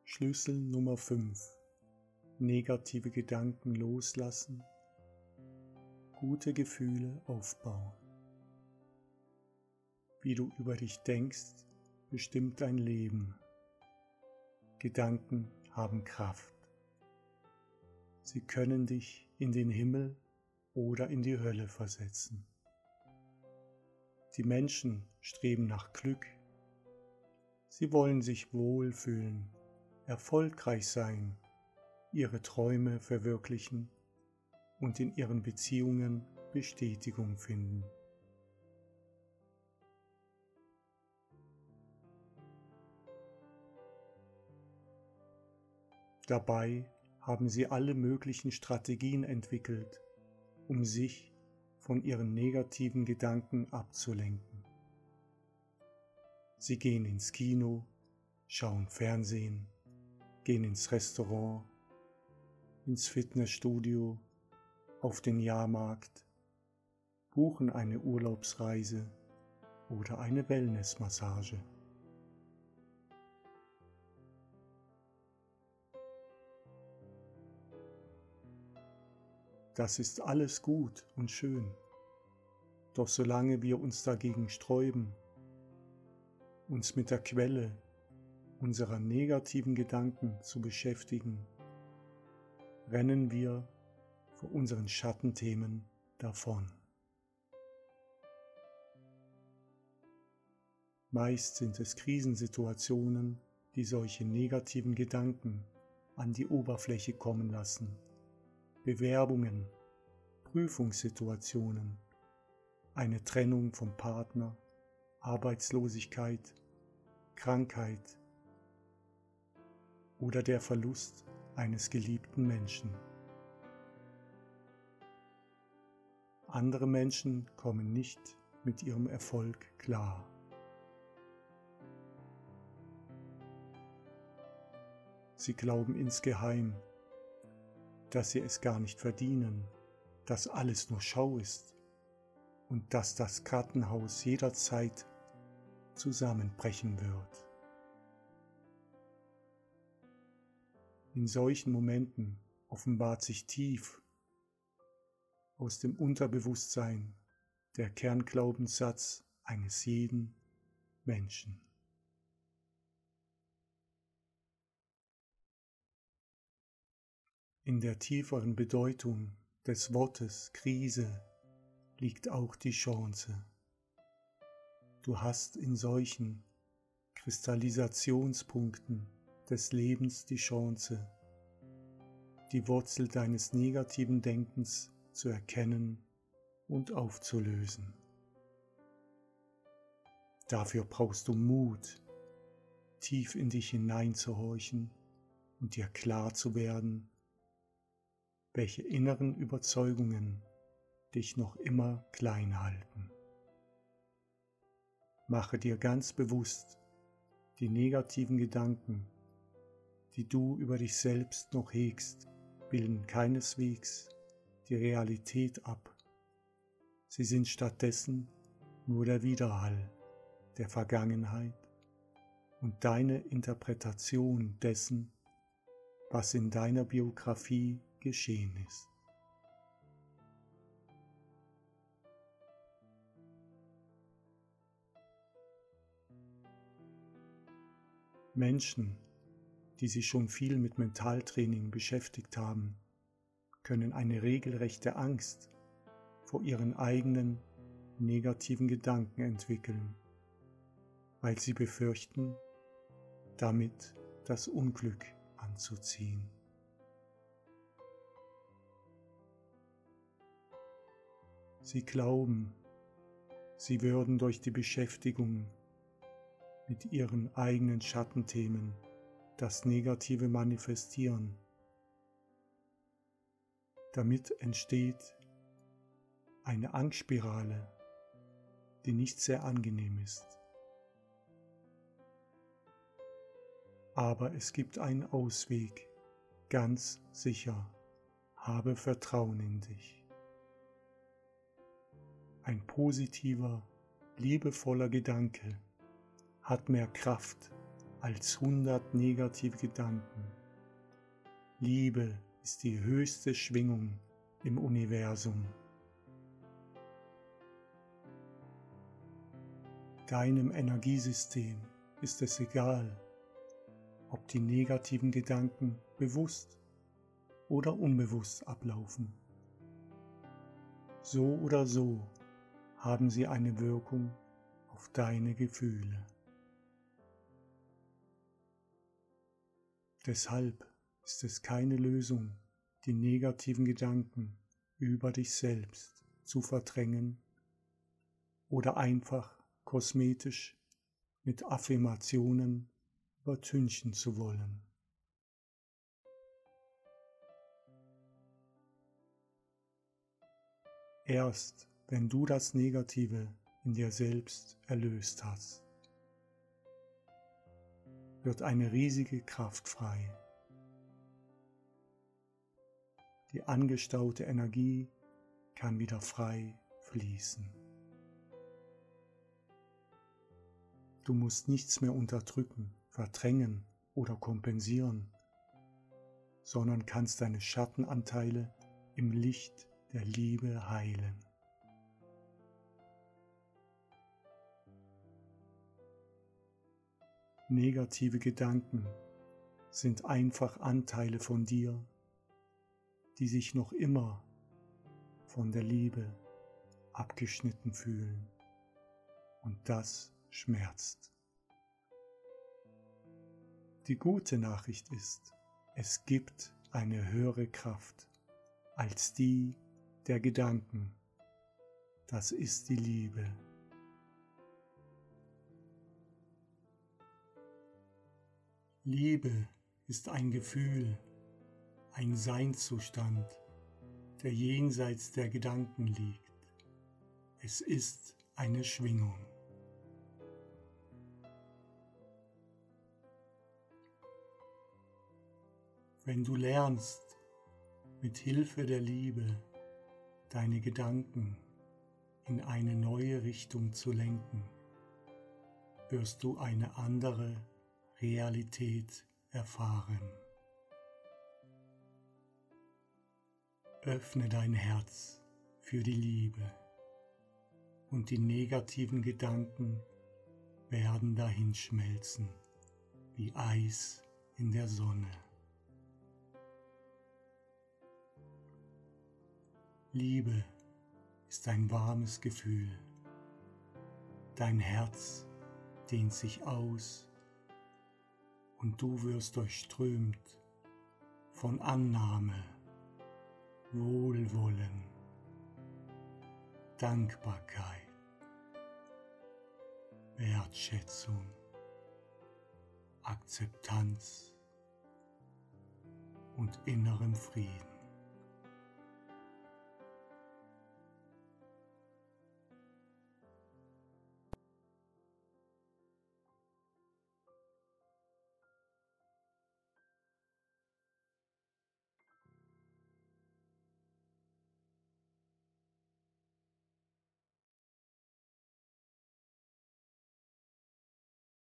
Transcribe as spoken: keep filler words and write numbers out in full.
Schlüssel Nummer fünf. Negative Gedanken loslassen, gute Gefühle aufbauen. Wie du über dich denkst, bestimmt dein Leben. Gedanken haben Kraft. Sie können dich in den Himmel oder in die Hölle versetzen. Die Menschen streben nach Glück. Sie wollen sich wohlfühlen, erfolgreich sein, ihre Träume verwirklichen und in ihren Beziehungen Bestätigung finden. Dabei haben sie alle möglichen Strategien entwickelt, um sich von ihren negativen Gedanken abzulenken. Sie gehen ins Kino, schauen Fernsehen, gehen ins Restaurant, ins Fitnessstudio, auf den Jahrmarkt, buchen eine Urlaubsreise oder eine Wellnessmassage. Das ist alles gut und schön, doch solange wir uns dagegen sträuben, uns mit der Quelle unserer negativen Gedanken zu beschäftigen, rennen wir vor unseren Schattenthemen davon. Meist sind es Krisensituationen, die solche negativen Gedanken an die Oberfläche kommen lassen. Bewerbungen, Prüfungssituationen, eine Trennung vom Partner, Arbeitslosigkeit, Krankheit oder der Verlust eines geliebten Menschen. Andere Menschen kommen nicht mit ihrem Erfolg klar. Sie glauben insgeheim, dass sie es gar nicht verdienen, dass alles nur Schau ist und dass das Kartenhaus jederzeit zusammenbrechen wird. In solchen Momenten offenbart sich tief aus dem Unterbewusstsein der Kernglaubenssatz eines jeden Menschen. In der tieferen Bedeutung des Wortes Krise liegt auch die Chance. Du hast in solchen Kristallisationspunkten des Lebens die Chance, die Wurzel deines negativen Denkens zu erkennen und aufzulösen. Dafür brauchst du Mut, tief in dich hineinzuhorchen und dir klar zu werden, welche inneren Überzeugungen dich noch immer klein halten. Mache dir ganz bewusst, die negativen Gedanken, die du über dich selbst noch hegst, bilden keineswegs die Realität ab. Sie sind stattdessen nur der Widerhall der Vergangenheit und deine Interpretation dessen, was in deiner Biografie geschehen ist. Menschen, die sich schon viel mit Mentaltraining beschäftigt haben, können eine regelrechte Angst vor ihren eigenen negativen Gedanken entwickeln, weil sie befürchten, damit das Unglück anzuziehen. Sie glauben, sie würden durch die Beschäftigung mit ihren eigenen Schattenthemen das Negative manifestieren. Damit entsteht eine Angstspirale, die nicht sehr angenehm ist. Aber es gibt einen Ausweg, ganz sicher. Habe Vertrauen in dich. Ein positiver, liebevoller Gedanke hat mehr Kraft als hundert negative Gedanken. Liebe ist die höchste Schwingung im Universum. Deinem Energiesystem ist es egal, ob die negativen Gedanken bewusst oder unbewusst ablaufen. So oder so haben sie eine Wirkung auf deine Gefühle. Deshalb ist es keine Lösung, die negativen Gedanken über dich selbst zu verdrängen oder einfach kosmetisch mit Affirmationen übertünchen zu wollen. Erst wenn du das Negative in dir selbst erlöst hast, wird eine riesige Kraft frei. Die angestaute Energie kann wieder frei fließen. Du musst nichts mehr unterdrücken, verdrängen oder kompensieren, sondern kannst deine Schattenanteile im Licht der Liebe heilen. Negative Gedanken sind einfach Anteile von dir, die sich noch immer von der Liebe abgeschnitten fühlen, und das schmerzt. Die gute Nachricht ist, es gibt eine höhere Kraft als die der Gedanken. Das ist die Liebe. Liebe ist ein Gefühl, ein Seinszustand, der jenseits der Gedanken liegt. Es ist eine Schwingung. Wenn du lernst, mit Hilfe der Liebe deine Gedanken in eine neue Richtung zu lenken, wirst du eine andere Realität erfahren. Öffne dein Herz für die Liebe und die negativen Gedanken werden dahinschmelzen wie Eis in der Sonne. Liebe ist ein warmes Gefühl. Dein Herz dehnt sich aus und du wirst durchströmt von Annahme, Wohlwollen, Dankbarkeit, Wertschätzung, Akzeptanz und innerem Frieden.